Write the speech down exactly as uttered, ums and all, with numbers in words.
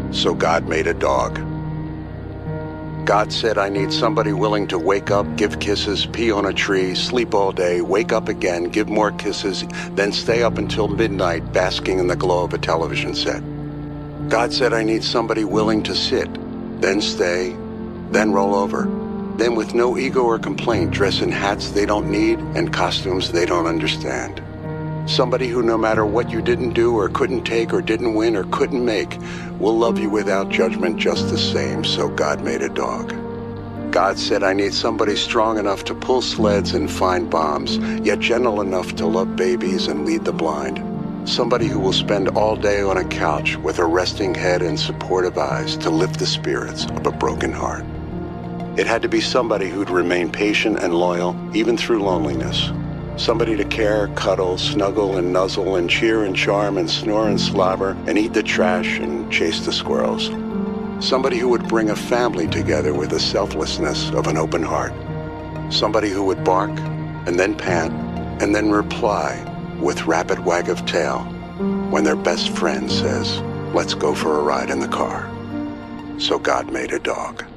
So God made a dog. God said, I need somebody willing to wake up, give kisses, pee on a tree, sleep all day, wake up again, give more kisses, then stay up until midnight basking in the glow of a television set. God said, I need somebody willing to sit, then stay, then roll over, then with no ego or complaint dress in hats they don't need and costumes they don't understand. Somebody who, no matter what you didn't do or couldn't take or didn't win or couldn't make, will love you without judgment just the same. So God made a dog. God said, I need somebody strong enough to pull sleds and find bombs, yet gentle enough to love babies and lead the blind. Somebody who will spend all day on a couch with a resting head and supportive eyes to lift the spirits of a broken heart. It had to be somebody who'd remain patient and loyal, even through loneliness. Somebody to care, cuddle, snuggle and nuzzle and cheer and charm and snore and slobber and eat the trash and chase the squirrels. Somebody who would bring a family together with the selflessness of an open heart. Somebody who would bark and then pant and then reply with rapid wag of tail when their best friend says, let's go for a ride in the car. So God made a dog.